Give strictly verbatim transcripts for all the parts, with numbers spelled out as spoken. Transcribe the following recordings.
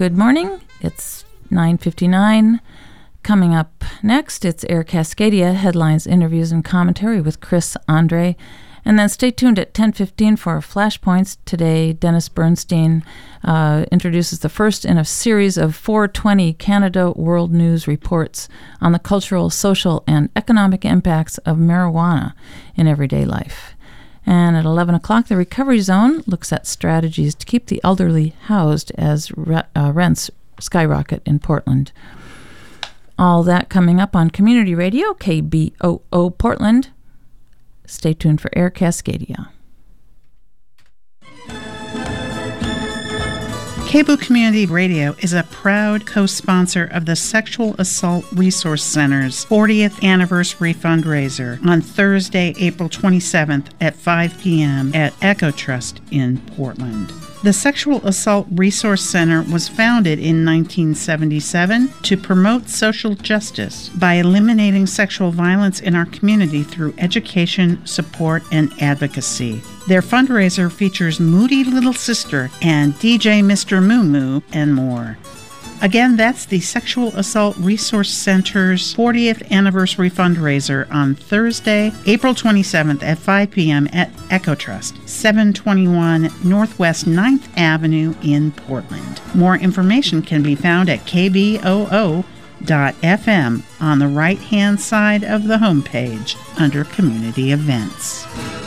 Good morning. It's nine fifty-nine. Coming up next, it's Air Cascadia, headlines, interviews, and commentary with Chris Andre. And then stay tuned at ten fifteen for Flashpoints. Today, Dennis Bernstein uh, introduces the first in a series of four twenty Canada World News reports on the cultural, social, and economic impacts of marijuana in everyday life. And at eleven o'clock, the Recovery Zone looks at strategies to keep the elderly housed as re- uh, rents skyrocket in Portland. All that coming up on Community Radio, K B O O Portland. Stay tuned for Air Cascadia. K B O O Community Radio is a proud co-sponsor of the Sexual Assault Resource Center's fortieth anniversary fundraiser on Thursday, April twenty-seventh at five p.m. at Echo Trust in Portland. The Sexual Assault Resource Center was founded in nineteen seventy-seven to promote social justice by eliminating sexual violence in our community through education, support, and advocacy. Their fundraiser features Moody Little Sister and D J Mister Moo Moo and more. Again, that's the Sexual Assault Resource Center's fortieth anniversary fundraiser on Thursday, April twenty-seventh at five p.m. at Echo Trust, seven twenty-one Northwest ninth Avenue in Portland. More information can be found at k b o o dot f m on the right-hand side of the homepage under Community Events.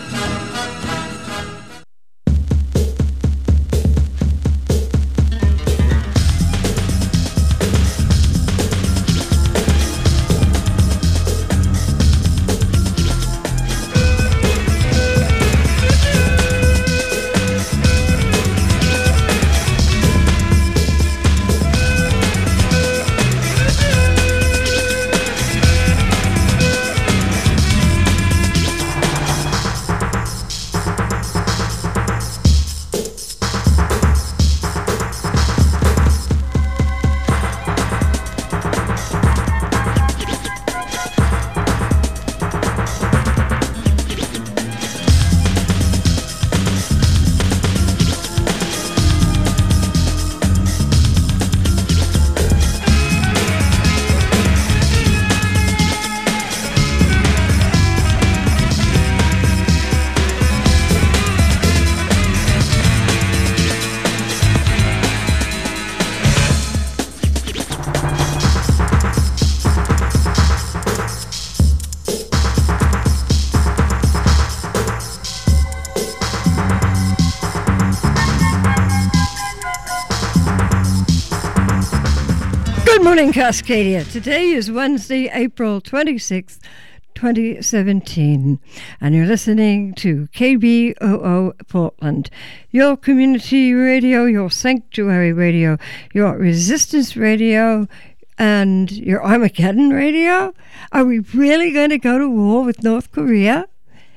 Morning, Cascadia. Today is Wednesday, April twenty-sixth, twenty seventeen, and you're listening to K B O O Portland, your community radio, your sanctuary radio, your resistance radio, and your Armageddon radio. Are we really going to go to war with North Korea?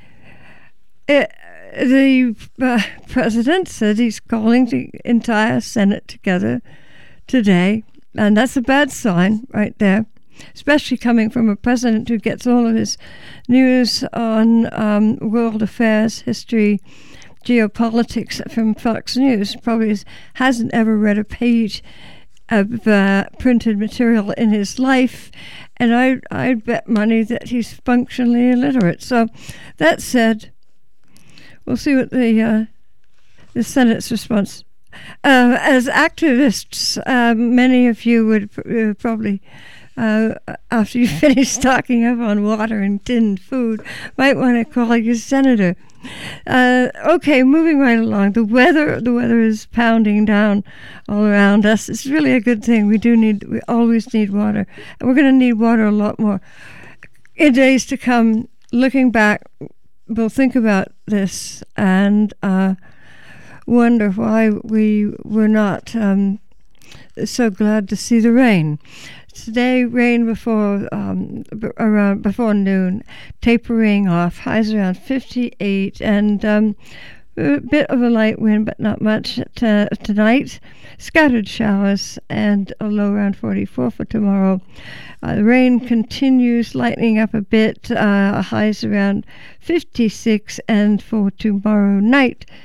Uh, the uh, president said he's calling the entire Senate together today. And that's a bad sign right there, especially coming from a president who gets all of his news on um, world affairs, history, geopolitics from Fox News. Probably hasn't ever read a page of uh, printed material in his life, and I, I'd bet money that he's functionally illiterate. So that said, we'll see what the, uh, the Senate's response. Uh, as activists, uh, many of you would uh, probably, uh, after you finish stocking up on water and tinned food, might want to call you senator. Uh, okay, moving right along. The weather, the weather is pounding down all around us. It's really a good thing. We do need, we always need water, and we're going to need water a lot more in days to come. Looking back, we'll think about this and uh, wonder why we were not um, so glad to see the rain. Today, rain before um, b- around before noon, tapering off. Highs around fifty-eight, and um, a bit of a light wind, but not much t- tonight. Scattered showers, and a low around forty-four for tomorrow. Uh, the rain continues, lightening up a bit. Uh, highs around fifty-six, and for tomorrow night,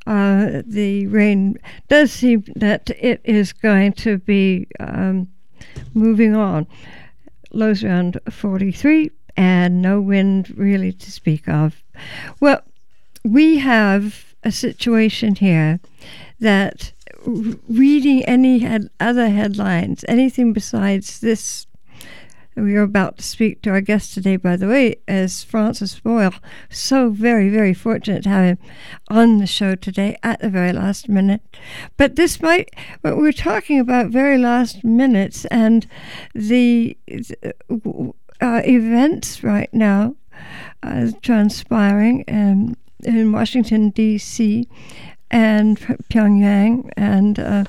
uh, the rain does seem that it is going to be um, moving on. Lows around forty-three and no wind really to speak of. Well, we have a situation here that reading any head, other headlines, anything besides this, we are about to speak to our guest today, by the way, as Francis Boyle. So very, very fortunate to have him on the show today at the very last minute. But this might, what we're talking about very last minutes and the uh, events right now uh, transpiring um, in Washington, D C and Pyongyang and uh,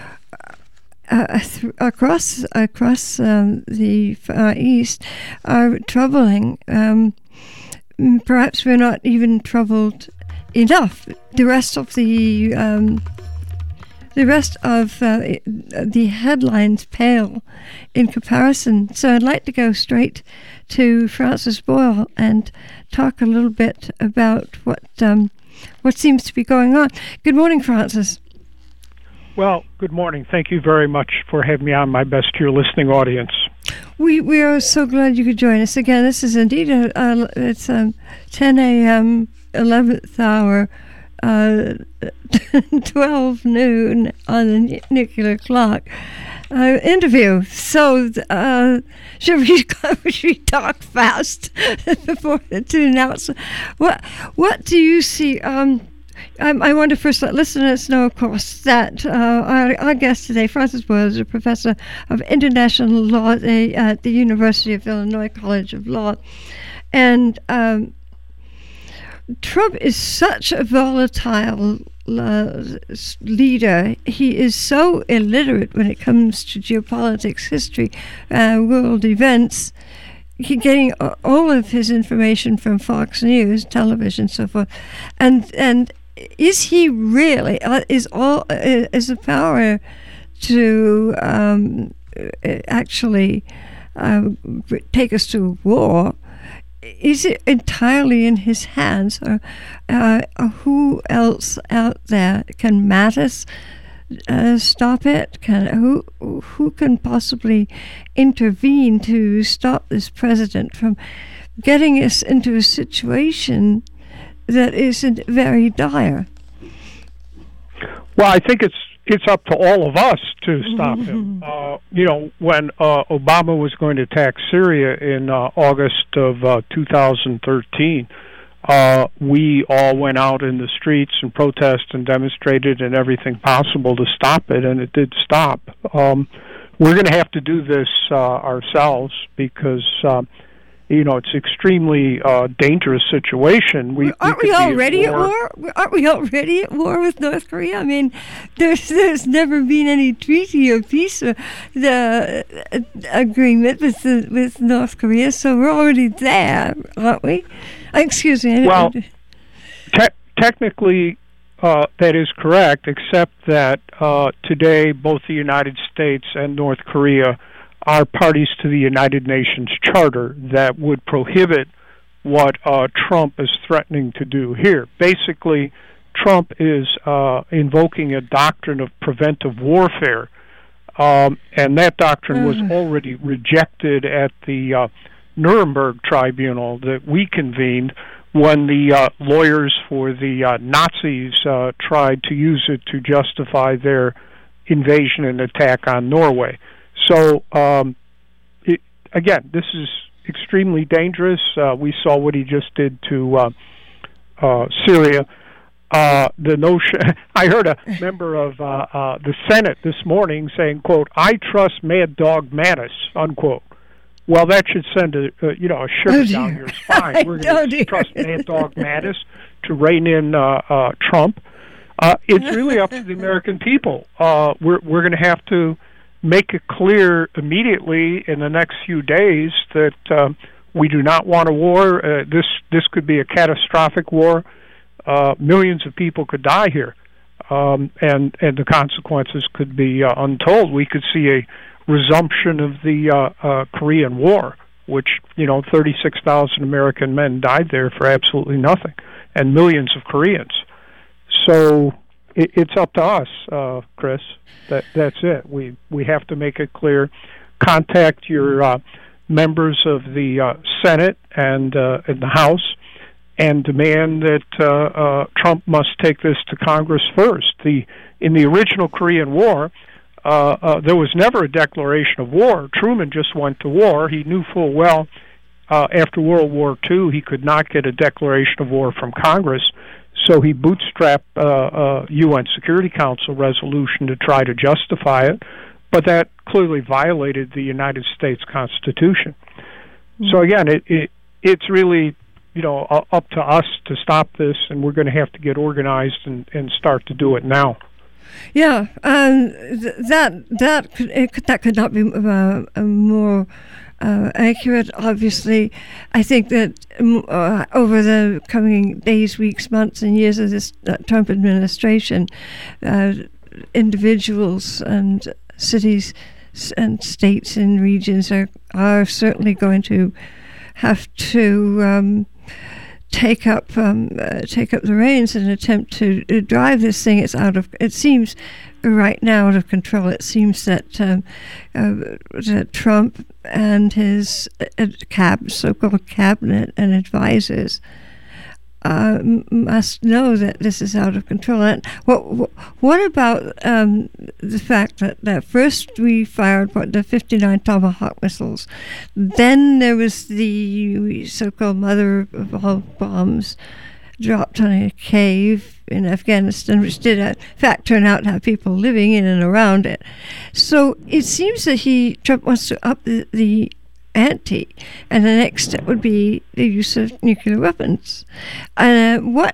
uh, th- across across um, the Far East are troubling. Um, perhaps we're not even troubled enough. The rest of the um, the rest of uh, the headlines pale in comparison. So I'd like to go straight to Francis Boyle and talk a little bit about what. Um, What seems to be going on? Good morning, Francis. Well, good morning. Thank you very much for having me on. My best to your listening audience. We we are so glad you could join us again. This is indeed a, a it's um, ten a.m. eleventh hour, uh, twelve noon on the nuclear clock. Uh, interview. So, uh, should we, should we talk fast before to announce? What What do you see? Um, I, I want to first let listeners know, of course, that uh, our, our guest today, Francis Boyle, is a professor of international law at the, at the University of Illinois College of Law, and um, Trump is such a volatile uh, leader. He is so illiterate when it comes to geopolitics, history, uh, world events. He getting all of his information from Fox News, television, so forth. And and is he really uh, is all uh, is the power to um, actually uh, take us to war? Is it entirely in his hands, or uh, who else out there can Mattis uh, stop it? Can who who can possibly intervene to stop this president from getting us into a situation that isn't very dire? Well, I think it's it's up to all of us to stop him. Uh, you know, when uh, Obama was going to attack Syria in uh, August of uh, two thousand thirteen, uh, we all went out in the streets and protested and demonstrated and everything possible to stop it, and it did stop. Um, we're going to have to do this uh, ourselves because, uh, you know, it's extremely uh, dangerous situation. We, Aren't we, we already at war. at war? Aren't we already at war with North Korea? I mean, there's there's never been any treaty or peace or the uh, agreement with the, with North Korea, so we're already there, aren't we? Uh, excuse me. Well, te- technically, uh, that is correct, except that uh, today both the United States and North Korea are parties to the United Nations Charter that would prohibit what uh, Trump is threatening to do here. Basically, Trump is uh, invoking a doctrine of preventive warfare, um, and that doctrine was already rejected at the uh, Nuremberg Tribunal that we convened when the uh, lawyers for the uh, Nazis uh, tried to use it to justify their invasion and attack on Norway. So, um, it, again, this is extremely dangerous. Uh, we saw what he just did to uh, uh, Syria. Uh, the notion, I heard a member of uh, uh, the Senate this morning saying, quote, "I trust Mad Dog Mattis," unquote. Well, that should send a, uh, you know, a shiver oh, down your spine. We're going to trust Mad Dog Mattis to rein in uh, uh, Trump. Uh, it's really up to the American people. Uh, we're we're going to have to make it clear immediately in the next few days that um, we do not want a war. Uh, this this could be a catastrophic war. Uh, millions of people could die here, um, and and the consequences could be uh, untold. We could see a resumption of the uh, uh, Korean War, which, you know, thirty-six thousand American men died there for absolutely nothing, and millions of Koreans. so it, it's up to us, uh, Chris. That that's it. We we have to make it clear. Contact your uh, members of the uh, Senate and uh, in the House, and demand that uh, uh, Trump must take this to Congress first. The in the original Korean War, uh, uh, there was never a declaration of war. Truman just went to war. He knew full well uh, after World War Two he could not get a declaration of war from Congress, so he bootstrapped uh, a U N Security Council resolution to try to justify it, but that clearly violated the United States Constitution. Mm-hmm. So again, it, it it's really, you know, up to us to stop this, and we're going to have to get organized and, and start to do it now. Yeah, um, th- that that could, it could, that could not be uh, more uh, accurate. Obviously, I think that uh, over the coming days, weeks, months, and years of this uh, Trump administration, uh, individuals and cities and states and regions are are certainly going to have to um, take up um, uh, take up the reins and attempt to uh, drive this thing. It's out of. It seems right now out of control. It seems that um, uh, that Trump and his uh, cab, so-called cabinet and advisors uh, must know that this is out of control. And what what about um, the fact that, that first we fired what, the fifty-nine Tomahawk missiles, then there was the so-called mother of all bombs dropped on a cave in Afghanistan, which did in fact turn out to have people living in and around it. So it seems that he Trump wants to up the, the ante, and the next step would be the use of nuclear weapons. Uh, what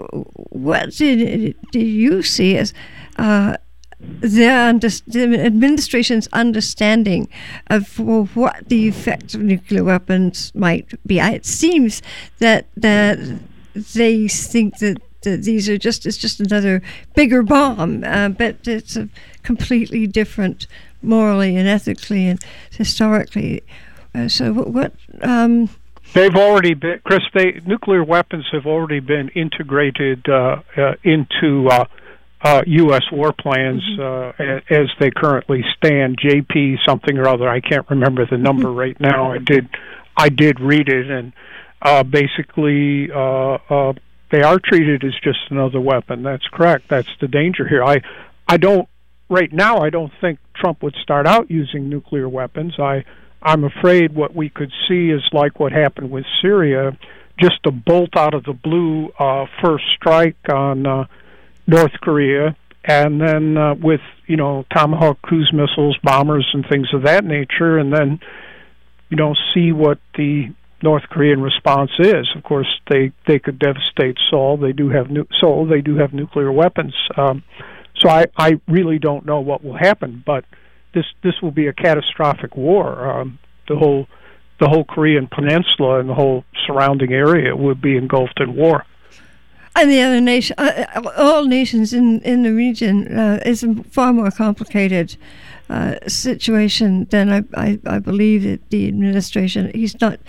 what did, did you see as uh, their under, the administration's understanding of well, what the effects of nuclear weapons might be? It seems that that they think that, that these are just it's just another bigger bomb, uh, but it's a completely different morally and ethically and historically. Uh, so what? what um, They've already been, Chris. They, nuclear weapons have already been integrated uh, uh, into uh, uh, U S war plans mm-hmm. uh, as they currently stand. J P something or other. I can't remember the number mm-hmm. right now. I did, I did read it, and uh, basically uh, uh, they are treated as just another weapon. That's correct. That's the danger here. I, I don't right now. I don't think Trump would start out using nuclear weapons. I. I'm afraid what we could see is like what happened with Syria, just a bolt out of the blue uh, first strike on uh, North Korea, and then uh, with, you know, Tomahawk cruise missiles, bombers, and things of that nature, and then, you know, see what the North Korean response is. Of course, they, they could devastate Seoul. They do have nu- Seoul. They do have nuclear weapons. Um, so I, I really don't know what will happen, but This this will be a catastrophic war. Um, the whole the whole Korean peninsula and the whole surrounding area would be engulfed in war. And the other nation, uh, all nations in in the region, uh, is a far more complicated uh, situation than I, I I believe that the administration. He's not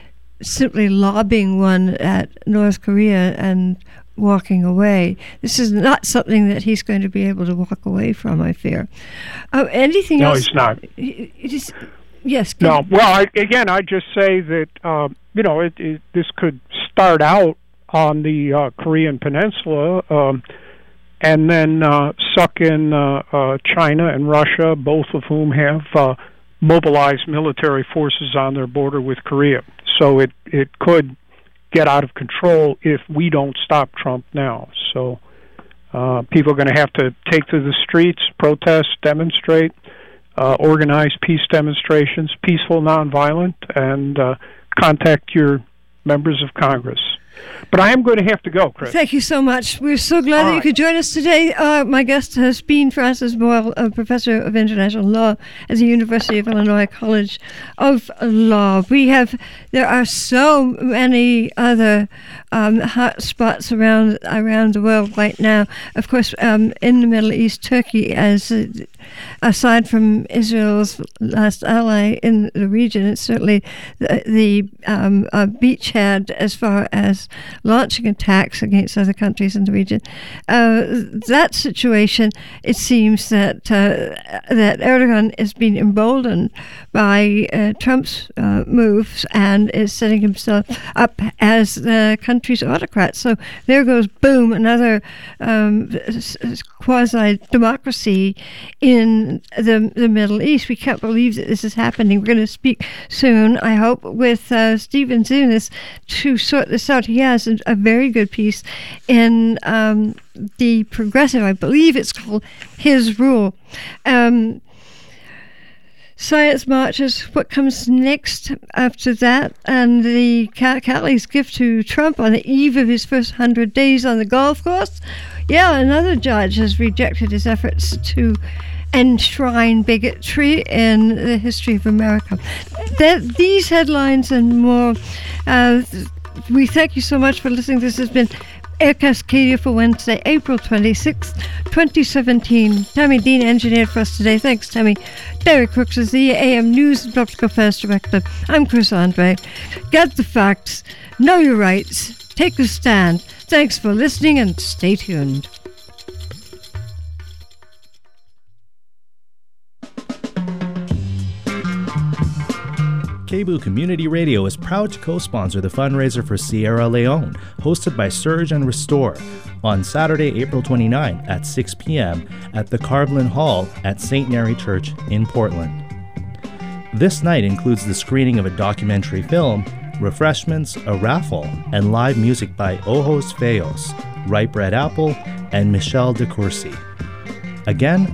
simply lobbing one at North Korea and walking away. This is not something that he's going to be able to walk away from, I fear. Uh, anything no, else? No, he's not. It is, yes. No, well, I, again, I just say that, um, you know, it, it, this could start out on the uh, Korean peninsula um, and then uh, suck in uh, uh, China and Russia, both of whom have uh, mobilized military forces on their border with Korea. So it, it could get out of control if we don't stop Trump now. So uh, people are going to have to take to the streets, protest, demonstrate, uh, organize peace demonstrations, peaceful, nonviolent, and uh, contact your members of Congress. But I am going to have to go, Chris. Thank you so much. We're so glad All that right. you could join us today. Uh, my guest has been Francis Boyle, a professor of international law at the University of Illinois College of Law. We have, there are so many other um, hot spots around around the world right now. Of course, um, in the Middle East, Turkey, as uh, aside from Israel's last ally in the region, it's certainly the, the um, uh, beachhead as far as autocrats launching attacks against other countries in the region. Uh, that situation, it seems that uh, that Erdogan is being emboldened by uh, Trump's uh, moves and is setting himself up as the country's autocrat. So there goes, boom, another um, quasi-democracy in the the Middle East. We can't believe that this is happening. We're going to speak soon, I hope, with uh, Stephen Zunis to sort this out. He has a, a very good piece in um, the Progressive, I believe it's called His Rule. Um, Science marches, what comes next after that? And the Callie's gift to Trump on the eve of his first hundred days on the golf course. Yeah, another judge has rejected his efforts to enshrine bigotry in the history of America. That, these headlines and more, uh, we thank you so much for listening. This has been Air Cascadia for Wednesday, April twenty-sixth, twenty seventeen. Tammy Dean engineered for us today. Thanks, Tammy. Derek Crooks is the A M News and Public Affairs Director. I'm Chris Andre. Get the facts, know your rights, take a stand. Thanks for listening and stay tuned. K B O O Community Radio is proud to co-sponsor the fundraiser for Sierra Leone, hosted by Surge and Restore, on Saturday, April twenty-ninth at six p.m. at the Carblin Hall at Saint Mary Church in Portland. This night includes the screening of a documentary film, refreshments, a raffle, and live music by Ojos Feos, Ripe Red Apple, and Michelle DeCourcy. Again,